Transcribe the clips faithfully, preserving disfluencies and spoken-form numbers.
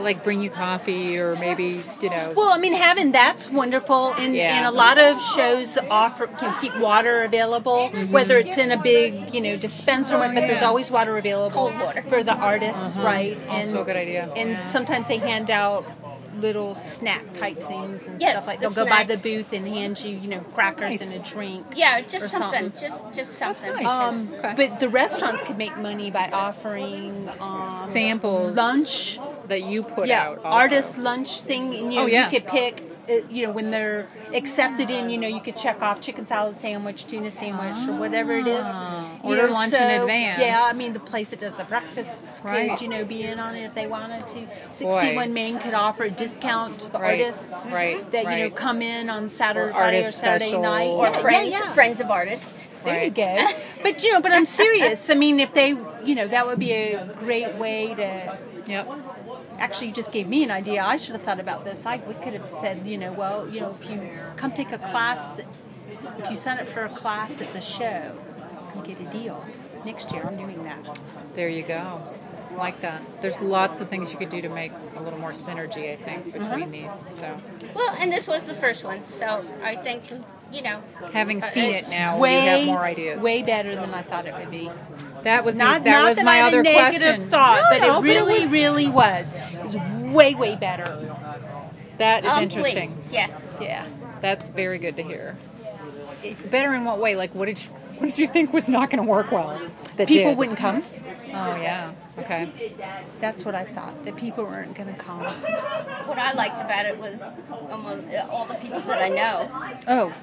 Like bring you coffee or maybe, you know. Well, I mean, having that's wonderful, and, Yeah. and a lot of shows offer can keep water available, Mm-hmm. whether it's in a big, you know, dispenser, Oh, but there's yeah. always water available Cold water. for the artists, Uh-huh. right? Also and, a good idea. And Yeah. sometimes they hand out little snack type things and Yes, stuff like. the They'll go by the snacks. booth and hand you, you know, crackers Nice. and a drink. Yeah, just or something. something. Just just something. nice. because- Um, Okay. But the restaurants could make money by offering um, Samples lunch. that you put Yeah, out. Also. artist lunch thing. And, you know, Oh, yeah. you could pick. Uh, you know, when they're accepted in, you know, you could check off chicken salad sandwich, tuna sandwich, or whatever it is. Ah, You order know, lunch so, in advance. Yeah, I mean, the place that does the breakfasts Right. could, you know, be in on it if they wanted to. sixty-one Main could offer a discount to the Right, artists right, that, you know, right. come in on Saturday, Or Friday, or artist Saturday special. night. Or Yeah, friends, yeah, yeah. friends of artists. There you Right. go. But, you know, but I'm serious. I mean, if they, you know, that would be a great way to... Yep. Actually, you just gave me an idea. I should have thought about this. I we could have said, you know, well, you know, if you come take a class, if you sign up for a class at the show, you get a deal. Next year, I'm doing that. There you go. Like that. There's lots of things you could do to make a little more synergy, I think, between these. So, Well, and this was the first one, so I think, you know, having seen it It's now, way, you have more ideas. way better than I thought it would be. That was the, Not, that not was that my I had other a negative question. thought, No, but no, it really, was- really was. It was way, way better. That is I'm interesting. pleased. Yeah. Yeah. That's very good to hear. Better in what way? Like, what did you, what did you think was not going to work well? That People did? wouldn't come. Oh yeah. Okay. That's what I thought. That people weren't going to come. What I liked about it was almost all the people that I know. Oh.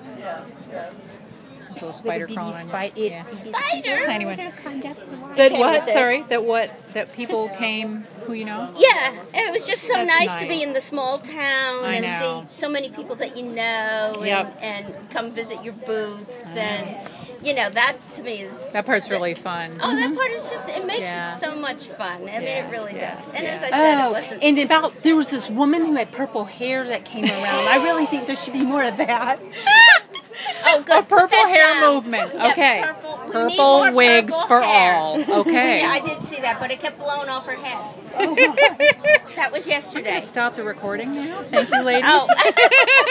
This little spider bitty crawling on you. spite- Yeah. it's- Spider. Tiny one. That That came what? with this. Sorry. That what? That people came who you know? Yeah, it was just so That's nice, to be nice. in the small town I and know. see so many people that you know and, Yep. and come visit your booth and you know that to me is That part's really fun. oh that part is just it makes Yeah. it so much fun. I mean Yeah, it really yeah, does. And yeah. as I said, it Oh, wasn't. and about there was this woman who had purple hair that came around. I really think there should be more of that. Oh, good. A Put purple that hair down. movement. Yep, Okay. Purple, we Purple need more wigs purple for hair. all. Okay. Yeah, I did see that, but it kept blowing off her head. That was yesterday. Stop the recording now. Thank you, ladies. Oh.